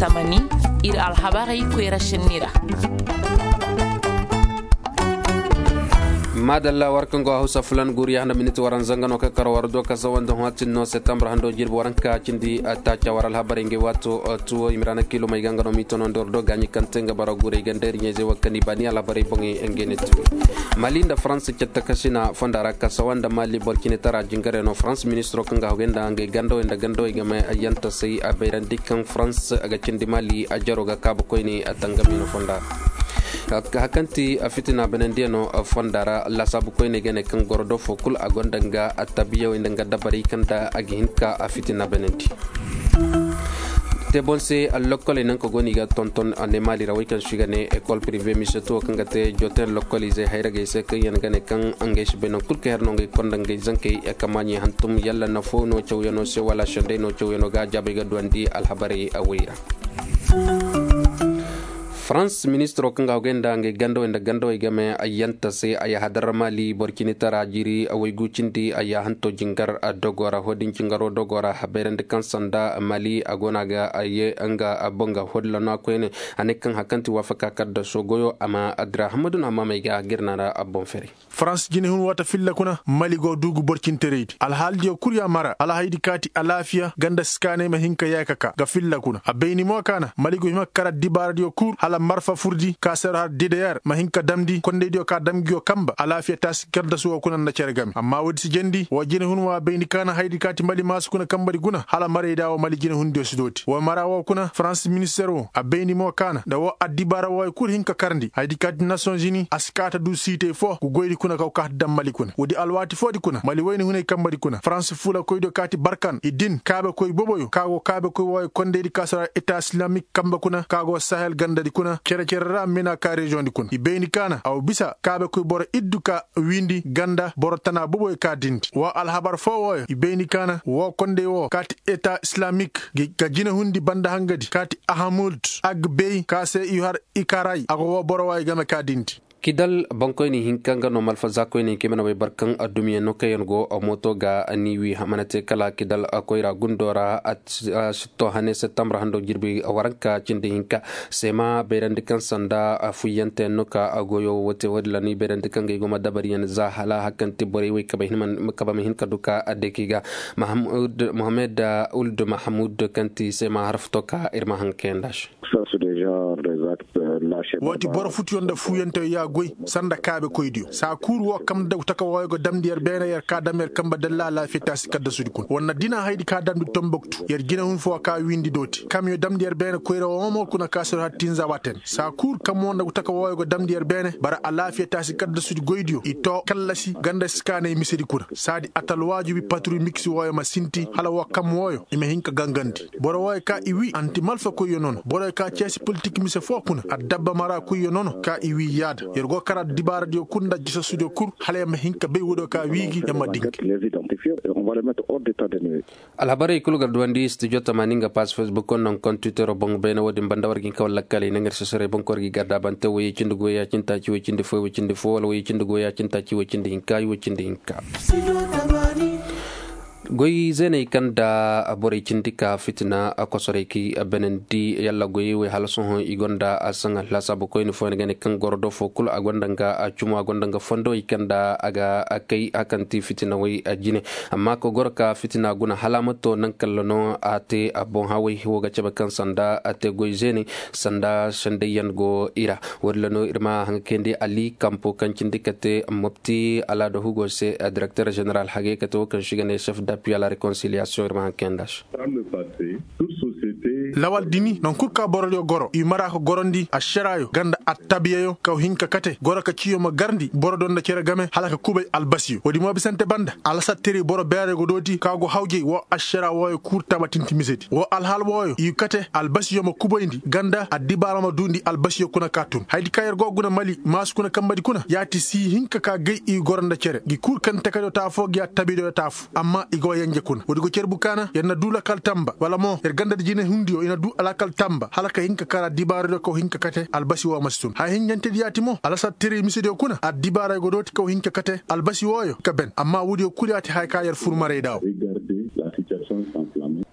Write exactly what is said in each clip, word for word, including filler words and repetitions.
tamani ir alhabari kwera shenira madalla warkango hausa fulan guri handa minute waran zangano ka kar wardo ka sawanda hatin no september hando jirbo waran ka cindi tacha waral habari nge wato tuwo imrana kilo may gangano mitono ndordo ganyi kantenga bara gure ganderi nyeze wakani bani ala bari bongi engene tu malinda france cetta kasina fondara ka sawanda mali burkina tara jingare no france ministro kanga hogenda nge gando enda gando igame ayanta sai aberan dikkan france aga cindi mali ajaro ga kabo koyni atangamino fonda hakanti afitina benendiano fondara la sabu koy ne gene kan gordo fokul agondanga atabiyo indanga dabari kanda aginka afitina benendi te bonse allokole nan ko goni ga tonton ane mali rawi kan shigane école privée miseto kanga te jotel localisé hayra ge se kan yan gane kan angesh beno kulke herno ngi kondanga zanke e kamani hantum yalla na fo no chawyano se wala shande no chawyano ga jabe ga dondi alhabari awira France ministro kanga ogenda nge gando enda gando igame ayanta se aya hadar mali burkina tara jiri away gucindi aya hanto jingar dogora hodin jingaro dogora haberende kansanda mali agonaga aye anga abonga hodla na kwene anekan hakanti wafaka kadda sogoyo ama adra hamadun ama mega girnara abon feri France jine hun wata filla kuna mali go dugu burkina teredi al haldio kurya mara ala haidi kati alafia ganda skane mahinka yakaka ga filla kuna abeini mo kana mali go himakara dibar dio kur ala marfa furdi ka ser har didayar mahinka damdi konde dio ka damgio kamba alafiya tas kerda suwa kuna na cergam amma wodi si jendi wa jine hun wa beini kana haidi kati mali masu kuna kambari guna hala mare da wa mali jine hun dio sidoti wa mara wa kuna France ministero a beini mo kana da wa adibara wa kur hinka karndi haidi kati Nations Unies askata du site fo ku goydi kuna ka ka dam mali kuna wodi alwati fodi kuna mali wayni hunay kambari kuna France fula koydo kati barkan idin kabe koy boboyo kago kabe koy wa konde di kasara état islamique kamba kuna kago Sahel ganda di kuna kere kere ra mena ka region di kuna ibeni kana aw bisa kabe koy boro idduka windi ganda boro tana boboy ka dindi wa alhabar fo wo ibeni kana wo konde wo kati état islamique ga jina hundi banda hangadi kati ahamud agbey kase yuhar ikaray ago wo boro way game ka dindi kidal bankoyni hinkanga no malfaza koyni kimena way barkan adumiye no kayengo moto ga aniwi hamanate kala kidal koyra gundora at sito hane september hando jirbi waranka cinde hinka sema berande kan sanda fuyante no ka agoyo wote wadlani berande kan ge goma dabariyan za hala hakanti bore way kabahman kabama hinka duka adekiga mahmud mohamed uld mahmud kanti sema harfto ka irma hankendash wati boro futi yonda fuyante ya goy sanda kaabe koydiyo sa kurwo kam daw taka woygo damdiyar bena yer ka damer kamba dalla la fitasi kadda sudi kun wonna dina haydi ka damdu tomboktu yer gina hun fo ka windi doti kam yo damdiyar bena koyra o mo kuna kasir hatinza waten sa kur kam wonda taka woygo damdiyar bena bara ala fitasi kadda sudi goydiyo ito kallasi ganda skane misedi kuna sadi atal wajibi patru mixi woyo ma sinti hala wo kam woyo ime hinka gangandi boro woy ka iwi anti malfa koyo non boro ka chesi politique mise fo kuna adabba mara koyo non ka iwi yada yergo kara dibara dio kunda jisa studio kur hale ma hinka be wodo ka wigi e madink on va le mettre hors d'état de nuit alhabari kulu gardwandi studio tamaninga pas facebook on non compte twitter bong bena wodi bandawar gi kawla kale na ngar sesere bon kor gi garda bante woyi cindu go ya cinta ci wo cindi fo wo cindi fo wala woyi cindu go ya cinta ci wo cindi hinka wo cindi hinka goyi zene kanda abore cindika fitna akosoreki benendi yalla goyi we halason igonda asanga lasabu ko ni fone gane kan gordo fokul agondanga acuma agondanga fondo ikanda aga akai akanti fitna we ajine amma ko gorka fitna guna halamato nan kallono ate abon hawi woga cebe kan sanda ate goyi zene sanda shande yango ira wallano irma hankendi ali kampo kan cindikate mopti ala do hugo se directeur général hage kato kan shigane chef d'appui à la réconciliation irma kendash lawal dini non kurka borodo goro i mara ko gorondi a sherayo ganda attabiyo ka hinka kate goro ka ciyo ma gardi borodo na cere game halaka kubay albasiyo wodi mo bisante banda ala satteri boro beere go doti ka go hawje wo ashera wo kurta batinti misedi wo alhal wo i kate albasiyo ma kubayndi ganda adibara ma dundi albasiyo kuna katun haydi kayer go guna mali mas kuna kambadi kuna yati si hinka ka gay i goronda cere gi kur kan takado ta fo gi attabido ta fu amma i go yanje kun wodi go cer bukana yenna dula kal tamba wala mo er ganda de jine hundio ina du alakal tamba halaka hinka kara dibara ko hinka kate albasi wo mastun ha hinyante diati mo ala satteri misedi kuna ad dibara go doti ko hinka kate albasi woyo kaben amma wudi o kuriati hay kayer furmare daw regardez la situation s'enflammer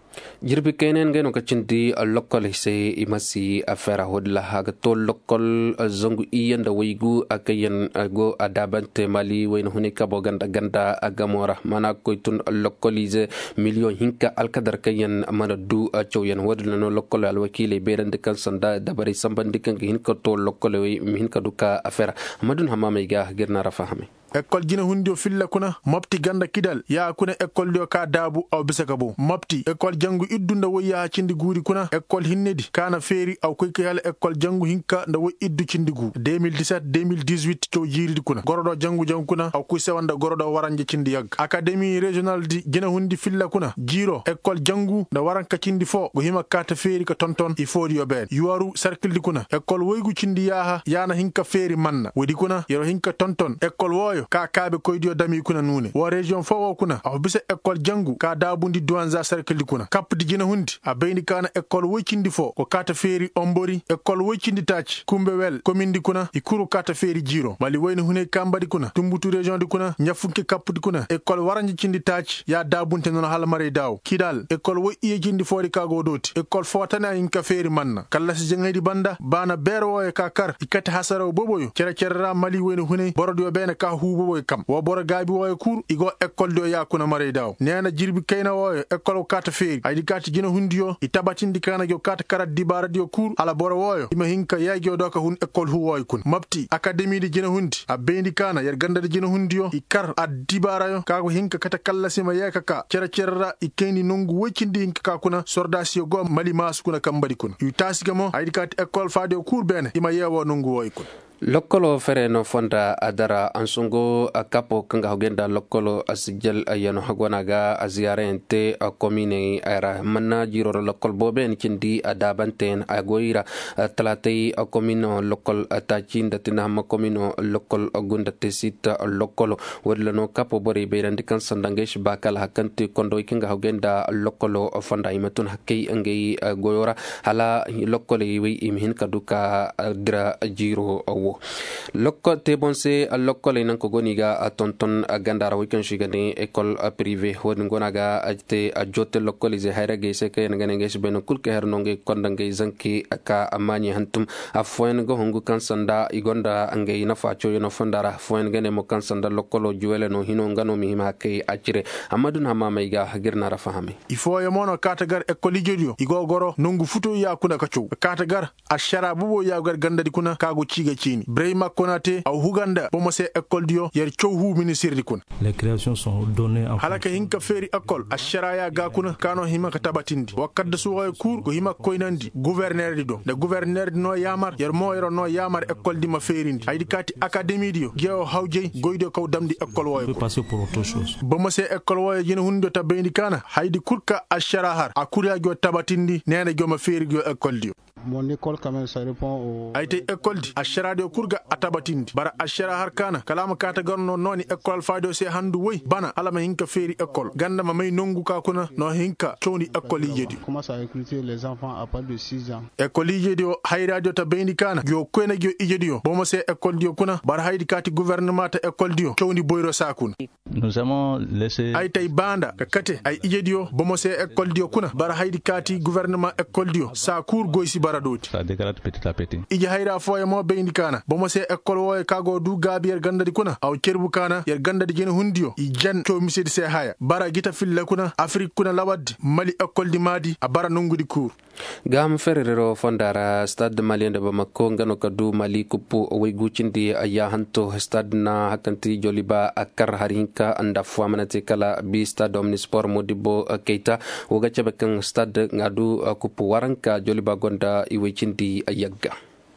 jirbi kenen ngeno kacindi lokol se imasi afera hodla haga to lokol zongu iyanda waygu akayen go adabante mali wayno hunika bo ganda ganda agamora mana koytun lokolize million hinka alkadar kayen mana du chowyen hodla no lokol alwakile berande kan sanda dabari sambandi kan hinka to lokol hinka duka afera madun hamama ga girna rafahame école jina hundio filla kuna mopti ganda kidal ya kuna école dio ka dabu aw bisaka bo mopti école jangu iddunda wo ya cindi guuri kuna école hinnedi kana feri aw koy kay hala école jangu hinka nda wo iddu cindi gu deux mille dix-sept deux mille dix-huit to jiridi kuna gorodo jangu jangu kuna aw kuy sewanda gorodo waranje cindi yag académie régionale di jina hundi filla kuna jiro école jangu nda waranka cindi fo go hima kata feri ka tonton il faut dio ben yuwaru cercle di kuna école woygu cindi yaha yana hinka feri manna wodi kuna yero hinka tonton école woyo ka kaabe koydio dami kuna nune wo region fo kuna aw bise école jangu ka dabundi douanza cercle kuna kapdi jina hundi a beyni kana école woykindi fo ko kata feri ombori école woykindi tach kumbewel commune di kuna ikuru kata feri jiro mali wayni hune kambadi kuna tumbutu region di kuna nyafunke kapdi kuna école waranji cindi tach ya dabunte non hala mare daw kidal école wo iye cindi fori kago doti école fotana inka feri manna kala si jengedi banda bana berwo e kakar ikata hasaro boboyo cere cerra mali wayni hune borodo bene ka hu boboy kam wo boro gaabi wo kur igo école do yakuna mare daw neena jirbi kayna wo école kata feri aydi kata jina hundiyo itabatindi kana jo kata karat dibara dio kur ala boro wo ima hinka yaagio do ka hun école hu wo kun mabti académie di jina hundi a bendi kana yer ganda di jina hundiyo ikar ad dibara yo ka ko hinka kata kallasima yeka ka cera cerra ikeni nongu wocindi hinka ka kuna sordasio go mali mas kuna kambadi kuna yu tasigamo aydi kata école faade kur bene ima yewo nongu wo kun lokolo fere no fonda adara ansungo akapo kanga hogenda lokolo asijal ayano hagwanaga aziarente a komine era manna jiro lokol boben kindi adabanten agoira talatei a komino lokol atachinda tinama komino lokol agunda tesita lokolo wadlano kapo bori beirandi kan sandangesh bakal hakanti kondo kinga hogenda lokolo fonda imatun hakei angei goyora hala lokole wi imhin kaduka dra jiro awo lokko te bonse lokko le nan ko goniga tonton gandara wikan shigani école privée won gonaga te jotte lokko le ze hayra ge se kay ngane ngesh ben kulke her nonge kondange zanki aka amani hantum afoen go hongu kansanda igonda ange ina facho yo no fondara foen gane mo kansanda lokko lo juwele no hino ngano mi hima kay acire amadun hamama iga girna rafahami il faut yo mono katagar école jodio igo goro nongu futo ya kuna kacho katagar ashara bubo ya gar gandadi kuna kago ciga cini Brahima Konate au Huganda bomose école dio yer chowhu ministère di kun les créations sont données en halaka hinka feri école asharaya ga kuna kano hima katabatindi wakadda suwa cour ko hima koynandi gouverneur di do de gouverneur no yamar yer moyro no yamar école di ma ferindi aydi kati académie dio geo hawje goydo kaw damdi école woy passer pour autre chose bomose école woy jina hundo tabendi kana haydi kurka asharahar akuriya go tabatindi nene go ma feri go école dio mon école quand même ça répond au ayte école di ashara de kurga atabatindi bara ashara harkana kalama kata gorno noni école faydo se handu woy bana alama hinka feri école ganda ma may nongu ka kuna no hinka choni école yedi commence à recruter les enfants à partir de six ans école yedi o hayra dio ta bendi kana yo koyna gyo ijedi o bomo se école dio kuna bara haydi kati gouvernement ta école dio choni boyro sakun nous avons laissé aytay banda ka kate ay ijedi o bomo se école dio kuna bara haydi kati gouvernement école dio sakur goysi baradoti ça dégrade petit à petit iji hayra foye mo bendi kana bomo se école woy kago du gabi yer gandadi kuna aw cerbu kana yer gandadi jeni hundiyo i jan to misedi se haya bara gita fille kuna afrique kuna lawad mali école di madi a bara nongudi cour gam ferrero fondara stade malien de bamako ngano kadu mali kupu way gucindi aya hanto stade na hakanti joliba akar harinka anda fuamanate kala bi stade omnisport modibo keita woga chabekan stade ngadu kupu waranka joliba gonda iwechindi ayagga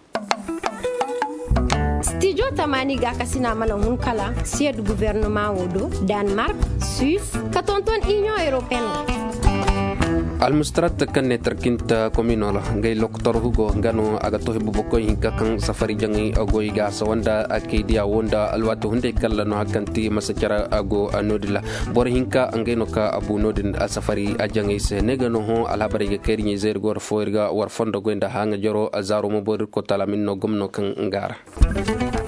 studio tamani ga kasina mana hun kala sied gouvernement wodo Denmark Suisse katonton union européenne almustrat kan netarkinta communal ngay loktor hugo ngano aga to hebu boko hinka kan safari jangi agoy ga sawanda akidia wonda alwatu hunde kala no hakanti masacara ago anodila bor hinka angeno ka abu nodin safari ajangi se negano ho alhabari ga kerinye zer gor foirga war fondo gwenda hanga joro azaro mo bor ko talamin no gomno kan ngara